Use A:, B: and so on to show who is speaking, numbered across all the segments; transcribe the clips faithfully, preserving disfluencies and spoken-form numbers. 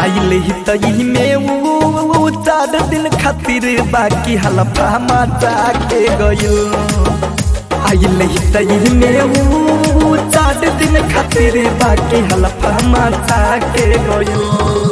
A: आइले ही तई में वो चार दिन खातिर बाकी हलफा माचा के गयो। आइले ही तई में वो चार दिन खातिर बाकी हलफा माचा के गयो।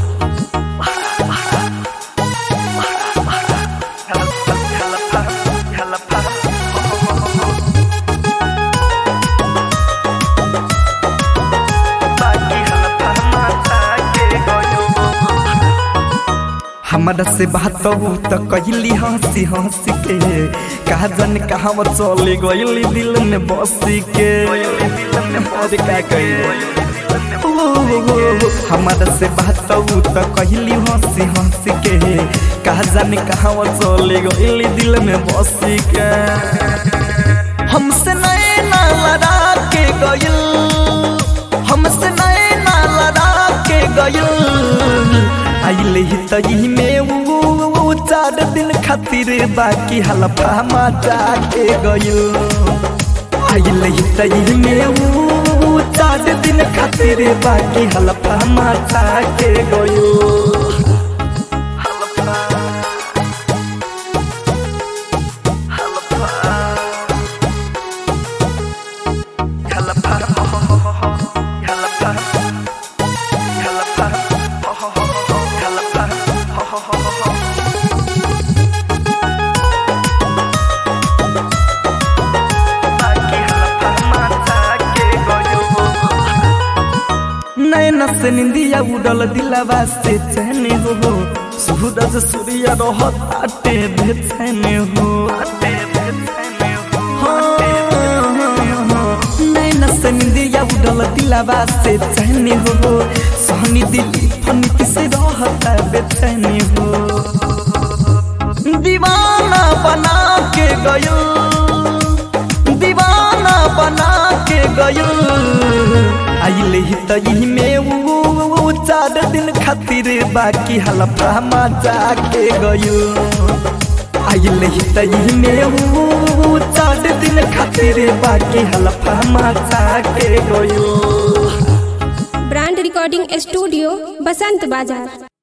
A: हमारा से बात हो तो कहली हंसी हंसी के कहा जन कहाँ चले गई दिल में बसी के। और क्या हमारा से बात हो तो कहली हंसी हंसी के कहा जन कहाँ चले गई दिल में बसी के। हमसे नए ना लड़ा के गइल, हमसे नए ना लड़ा के गइल। आइले ही तई में वो चार दिन खातिर बाकी हलफा माचा के गयो। आइले ही तई में वो चार दिन खातिर बाकी हलफा माचा के गयो। नैना से निंदिया उड़ल दिलवा से चैन हो, सूरज सूर्य रहते बेचैन हो। नैना से निंदिया उड़ल दिलवा से चैन हो, सहनी दिली फनी से रहता बेचैन हो। दीवाना बना के गयो, दीवाना बना के गयो। आइले ही तई में वो चार दिन खातिर बाकी हलफा माचा के गयो। आइले ही तई में वो चार दिन खातिर बाकी हलफा माचा के गयो।
B: ब्रांड रिकॉर्डिंग स्टूडियो बसंत बाजार।